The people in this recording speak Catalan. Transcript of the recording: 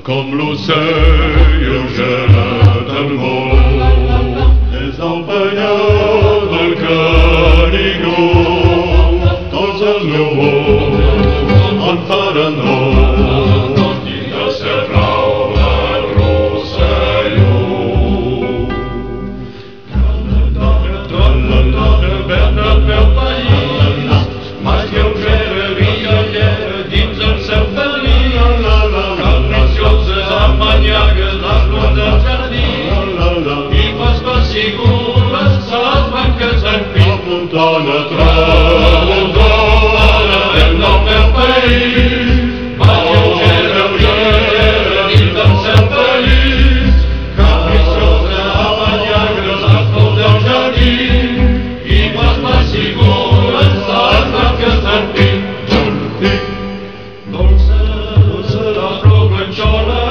com l'ocell gelat al vol, és del penyal del Canigó, tots els núvols en faran nou, i del cel rau la Rosselló. Tra-la-la, verd el meu país, mas lleugera riallera dins el cel feliç, capricioses amanyagues les flors del jardí, i fas pessigures a les banques del pi. Muntanya tramuntana, vent del meu país, mas lleugera riallera dins del cel feliç, capriciosa amanyagues les flors del jardí, i fas pessigures a les banques del pi. Dolça la flor blanxola